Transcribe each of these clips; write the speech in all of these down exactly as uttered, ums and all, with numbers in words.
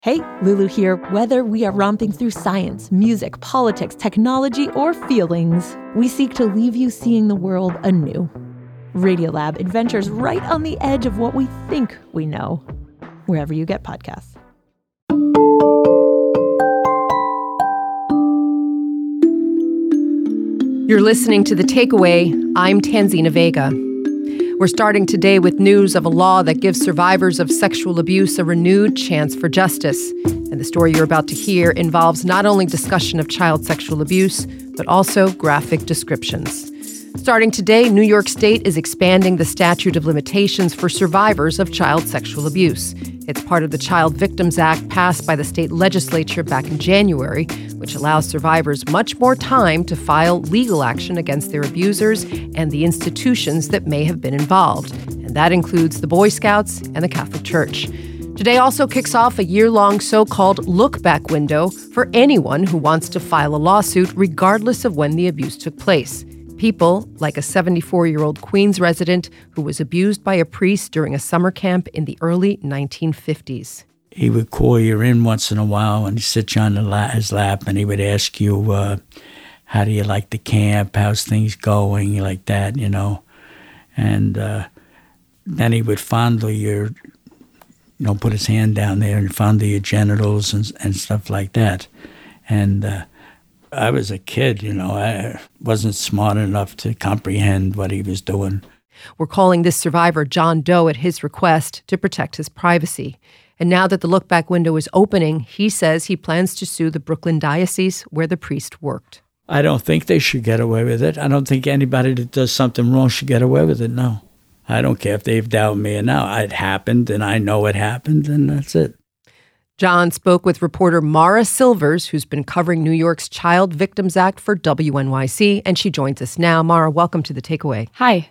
Hey, Lulu here. Whether we are romping through science, music, politics, technology, or feelings, we seek to leave you seeing the world anew. Radiolab adventures right on the edge of what we think we know, wherever you get podcasts. You're listening to The Takeaway. I'm Tanzina Vega. We're starting today with news of a law that gives survivors of sexual abuse a renewed chance for justice. And the story you're about to hear involves not only discussion of child sexual abuse, but also graphic descriptions. Starting today, New York State is expanding the statute of limitations for survivors of child sexual abuse. It's part of the Child Victims Act passed by the state legislature back in January, which allows survivors much more time to file legal action against their abusers and the institutions that may have been involved. And that includes the Boy Scouts and the Catholic Church. Today also kicks off a year-long so-called look-back window for anyone who wants to file a lawsuit regardless of when the abuse took place. People like a seventy-four-year-old Queens resident who was abused by a priest during a summer camp in the early nineteen fifties. He would call you in once in a while and he'd sit you on the la- his lap and he would ask you, uh, how do you like the camp? How's things going? Like that, you know. And uh, then he would fondle your, you know, put his hand down there and fondle your genitals and, and stuff like that. And uh, I was a kid, you know. I wasn't smart enough to comprehend what he was doing. We're calling this survivor John Doe at his request to protect his privacy. And now that the look-back window is opening, he says he plans to sue the Brooklyn diocese where the priest worked. I don't think they should get away with it. I don't think anybody that does something wrong should get away with it, no. I don't care if they've doubted me or not. It happened, and I know it happened, and that's it. John spoke with reporter Mara Silvers, who's been covering New York's Child Victims Act for W N Y C, and she joins us now. Mara, welcome to The Takeaway. Hi.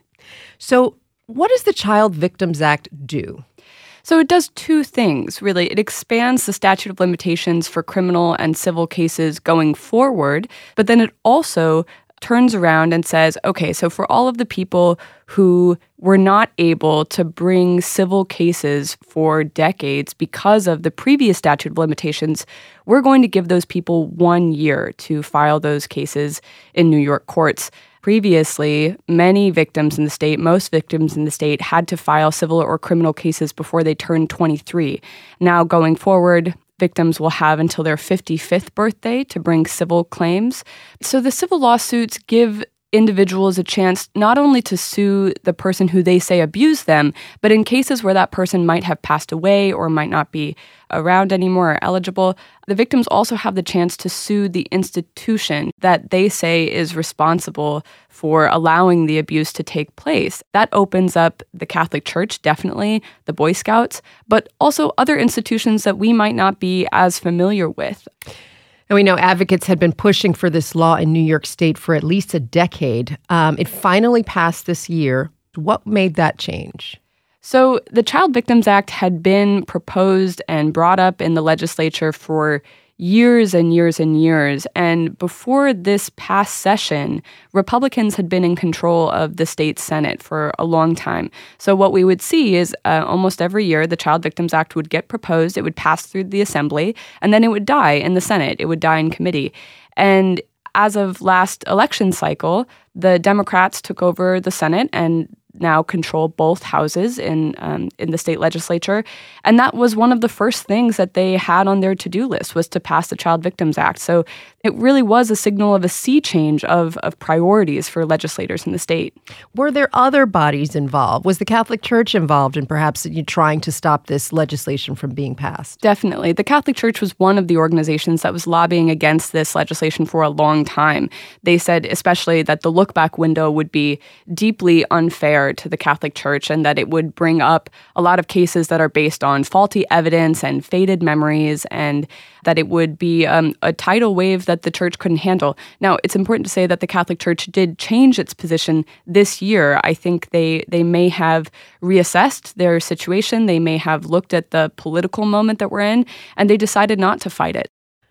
So what does the Child Victims Act do? So it does two things, really. It expands the statute of limitations for criminal and civil cases going forward, but then it also turns around and says, okay, so for all of the people who were not able to bring civil cases for decades because of the previous statute of limitations, we're going to give those people one year to file those cases in New York courts. Previously, many victims in the state, most victims in the state, had to file civil or criminal cases before they turned twenty-three. Now, going forward, victims will have until their fifty-fifth birthday to bring civil claims. So the civil lawsuits give individuals a chance not only to sue the person who they say abused them, but in cases where that person might have passed away or might not be around anymore or eligible, the victims also have the chance to sue the institution that they say is responsible for allowing the abuse to take place. That opens up the Catholic Church, definitely, the Boy Scouts, but also other institutions that we might not be as familiar with. And we know advocates had been pushing for this law in New York State for at least a decade. Um, it finally passed this year. What made that change? So the Child Victims Act had been proposed and brought up in the legislature for years and years and years. And before this past session, Republicans had been in control of the state Senate for a long time. So what we would see is uh, almost every year, the Child Victims Act would get proposed, it would pass through the Assembly, and then it would die in the Senate. It would die in committee. And as of last election cycle, the Democrats took over the Senate and now control both houses in um, in the state legislature. And that was one of the first things that they had on their to-do list, was to pass the Child Victims Act. So it really was a signal of a sea change of, of priorities for legislators in the state. Were there other bodies involved? Was the Catholic Church involved in perhaps you trying to stop this legislation from being passed? Definitely. The Catholic Church was one of the organizations that was lobbying against this legislation for a long time. They said especially that the look-back window would be deeply unfair to the Catholic Church and that it would bring up a lot of cases that are based on faulty evidence and faded memories, and that it would be um, a tidal wave that the church couldn't handle. Now, it's important to say that the Catholic Church did change its position this year. I think they they may have reassessed their situation. They may have looked at the political moment that we're in, and they decided not to fight it.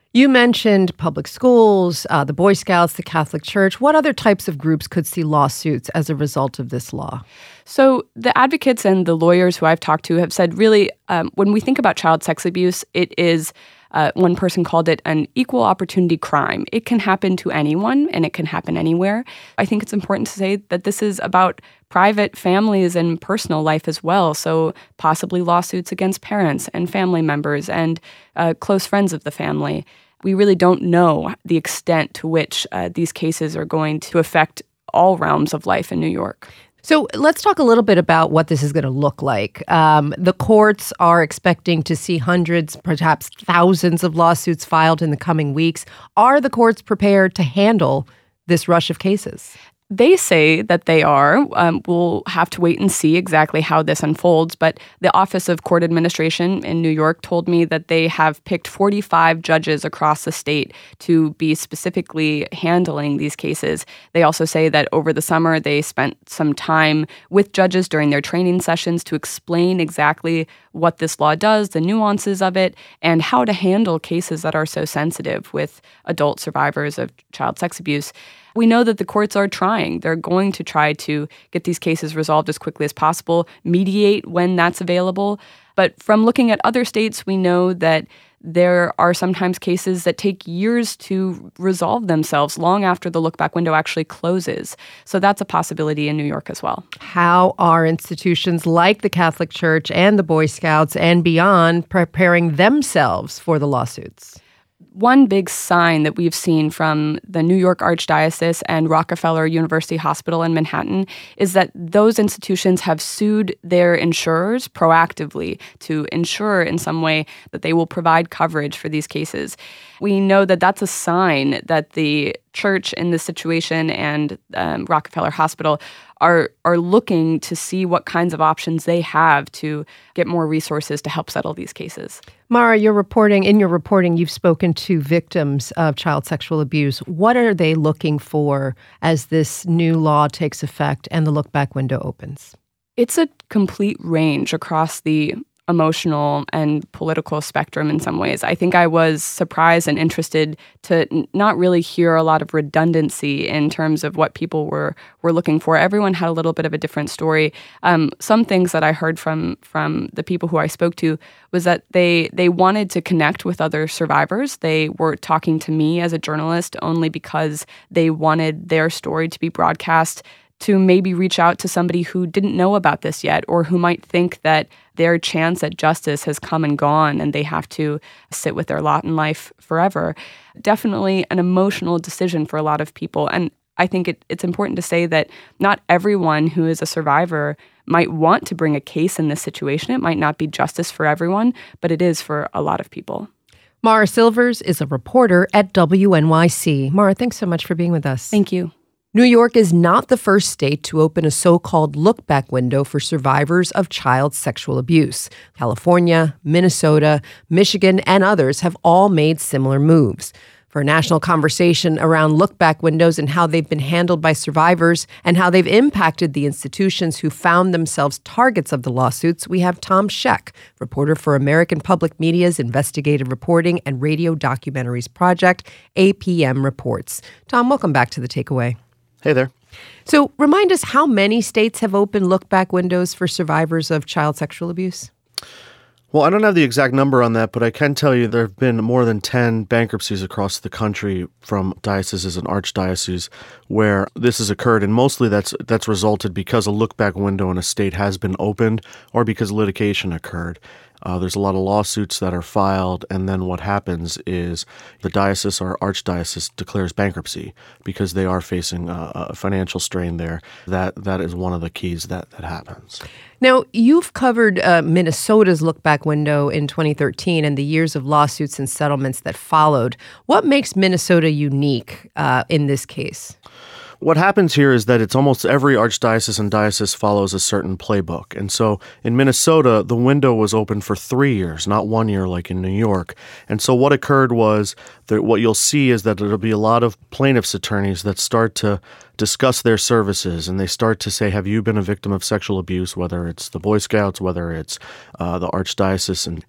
You mentioned public schools, uh, the Boy Scouts, the Catholic Church. What other types of groups could see lawsuits as a result of this law? So the advocates and the lawyers who I've talked to have said really, um, when we think about child sex abuse, it is, uh, one person called it an equal opportunity crime. It can happen to anyone and it can happen anywhere. I think it's important to say that this is about private families and personal life as well. So possibly lawsuits against parents and family members and uh, close friends of the family. We really don't know the extent to which uh, these cases are going to affect all realms of life in New York. So let's talk a little bit about what this is going to look like. Um, the courts are expecting to see hundreds, perhaps thousands of lawsuits filed in the coming weeks. Are the courts prepared to handle this rush of cases? They say that they are. Um, we'll have to wait and see exactly how this unfolds. But the Office of Court Administration in New York told me that they have picked forty-five judges across the state to be specifically handling these cases. They also say that over the summer, they spent some time with judges during their training sessions to explain exactly what this law does, the nuances of it, and how to handle cases that are so sensitive with adult survivors of child sex abuse. We know that the courts are trying. They're going to try to get these cases resolved as quickly as possible, mediate when that's available. But from looking at other states, we know that there are sometimes cases that take years to resolve themselves long after the look-back window actually closes. So that's a possibility in New York as well. How are institutions like the Catholic Church and the Boy Scouts and beyond preparing themselves for the lawsuits? One big sign that we've seen from the New York Archdiocese and Rockefeller University Hospital in Manhattan is that those institutions have sued their insurers proactively to ensure in some way that they will provide coverage for these cases. We know that that's a sign that the church in this situation and um, Rockefeller Hospital are are looking to see what kinds of options they have to get more resources to help settle these cases. Mara, you're reporting, in your reporting, you've spoken to victims of child sexual abuse. What are they looking for as this new law takes effect and the look-back window opens? It's a complete range across the emotional and political spectrum in some ways. I think I was surprised and interested to n- not really hear a lot of redundancy in terms of what people were were looking for. Everyone had a little bit of a different story. Um, some things that I heard from from the people who I spoke to was that they they wanted to connect with other survivors. They were talking to me as a journalist only because they wanted their story to be broadcast, to maybe reach out to somebody who didn't know about this yet or who might think that their chance at justice has come and gone and they have to sit with their lot in life forever. Definitely an emotional decision for a lot of people. And I think it, it's important to say that not everyone who is a survivor might want to bring a case in this situation. It might not be justice for everyone, but it is for a lot of people. Mara Silvers is a reporter at W N Y C. Mara, thanks so much for being with us. Thank you. New York is not the first state to open a so-called look-back window for survivors of child sexual abuse. California, Minnesota, Michigan, and others have all made similar moves. For a national conversation around look-back windows and how they've been handled by survivors and how they've impacted the institutions who found themselves targets of the lawsuits, we have Tom Scheck, reporter for American Public Media's investigative reporting and radio documentaries project, A P M Reports. Tom, welcome back to The Takeaway. Hey there. So remind us how many states have opened look-back windows for survivors of child sexual abuse? Well, I don't have the exact number on that, but I can tell you there have been more than ten bankruptcies across the country from dioceses and archdioceses where this has occurred, and mostly that's that's resulted because a look-back window in a state has been opened or because litigation occurred. Uh, there's a lot of lawsuits that are filed, and then what happens is the diocese or archdiocese declares bankruptcy because they are facing a, a financial strain there. That that is one of the keys that, that happens. Now, you've covered uh, Minnesota's look-back window in twenty thirteen and the years of lawsuits and settlements that followed. What makes Minnesota unique uh, in this case? What happens here is that it's almost every archdiocese and diocese follows a certain playbook. And so in Minnesota, the window was open for three years, not one year like in New York. And so what occurred was that what you'll see is that there'll be a lot of plaintiffs' attorneys that start to discuss their services, and they start to say, have you been a victim of sexual abuse, whether it's the Boy Scouts, whether it's uh, the archdiocese. And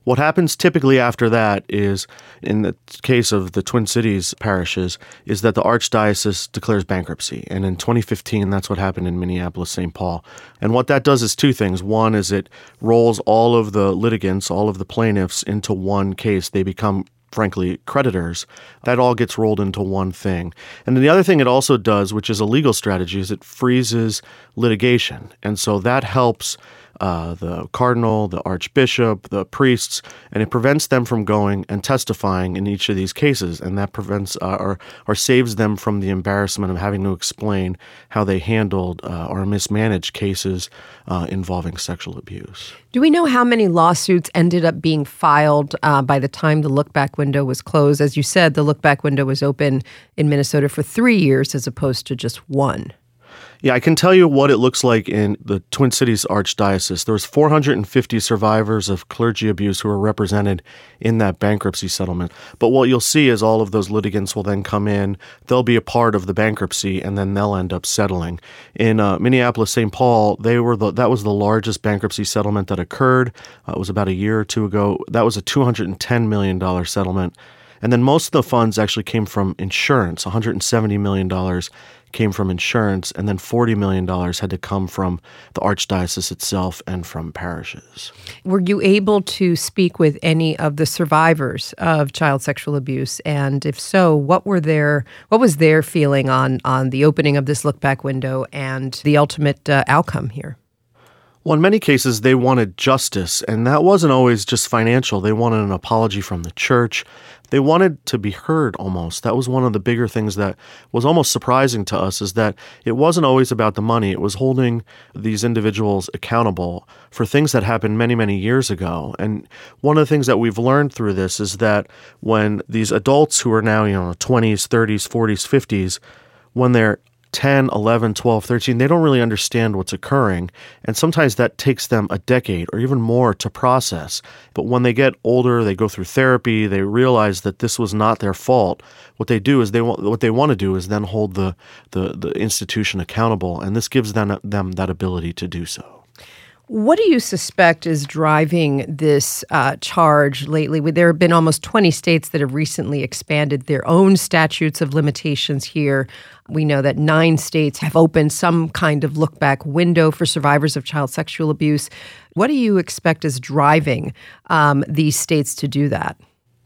What happens typically after that is, in the case of the Twin Cities parishes, is that the Archdiocese declares bankruptcy. And in twenty fifteen, that's what happened in Minneapolis, Saint Paul. And what that does is two things. One is it rolls all of the litigants, all of the plaintiffs into one case. They become frankly, creditors. That all gets rolled into one thing. And then the other thing it also does, which is a legal strategy, is it freezes litigation. And so that helps uh, the cardinal, the archbishop, the priests, and it prevents them from going and testifying in each of these cases. And that prevents uh, or, or saves them from the embarrassment of having to explain how they handled uh, or mismanaged cases uh, involving sexual abuse. Do we know how many lawsuits ended up being filed uh, by the time the look-back window was closed? As you said, the look-back window was open in Minnesota for three years as opposed to just one. Yeah, I can tell you what it looks like in the Twin Cities Archdiocese. There was four hundred fifty survivors of clergy abuse who were represented in that bankruptcy settlement. But what you'll see is all of those litigants will then come in, they'll be a part of the bankruptcy, and then they'll end up settling. In uh, Minneapolis, Saint Paul, they were the, that was the largest bankruptcy settlement that occurred. Uh, it was about a year or two ago. That was a two hundred ten million dollars settlement. And then most of the funds actually came from insurance. one hundred seventy million dollars came from insurance, and then forty million dollars had to come from the Archdiocese itself and from parishes. Were you able to speak with any of the survivors of child sexual abuse? And if so, what were their what was their feeling on, on the opening of this look-back window and the ultimate uh, outcome here? Well, in many cases, they wanted justice, and that wasn't always just financial. They wanted an apology from the church. They wanted to be heard almost. That was one of the bigger things that was almost surprising to us, is that it wasn't always about the money. It was holding these individuals accountable for things that happened many, many years ago. And one of the things that we've learned through this is that when these adults who are now, you know, twenties, thirties, forties, fifties, when they're ten, eleven, twelve, thirteen, they don't really understand what's occurring. And sometimes that takes them a decade or even more to process. But when they get older, they go through therapy, they realize that this was not their fault. What they do is they want, what they want to do is then hold the, the, the institution accountable. And this gives them, them that ability to do so. What do you suspect is driving this uh, charge lately? There have been almost twenty states that have recently expanded their own statutes of limitations here. We know that nine states have opened some kind of look-back window for survivors of child sexual abuse. What do you expect is driving um, these states to do that?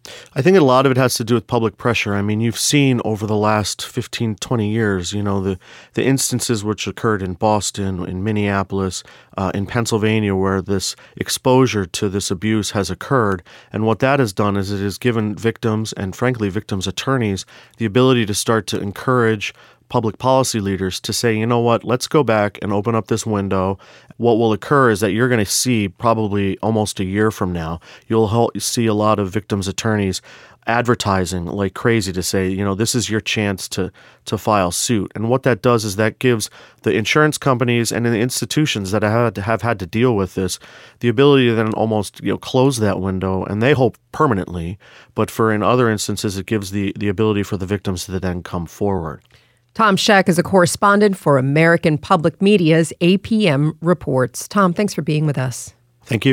I think a lot of it has to do with public pressure. I mean, you've seen over the last fifteen, twenty years, you know, the, the instances which occurred in Boston, in Minneapolis, uh, in Pennsylvania, where this exposure to this abuse has occurred. And what that has done is it has given victims and, frankly, victims' attorneys the ability to start to encourage public policy leaders to say, you know what, let's go back and open up this window. What will occur is that you're going to see probably almost a year from now, you'll see a lot of victims' attorneys advertising like crazy to say, you know, this is your chance to to file suit. And what that does is that gives the insurance companies and the institutions that have, have had to deal with this the ability to then almost, you know, close that window, and they hope permanently. But for in other instances, it gives the, the ability for the victims to then come forward. Tom Scheck is a correspondent for American Public Media's A P M Reports. Tom, thanks for being with us. Thank you.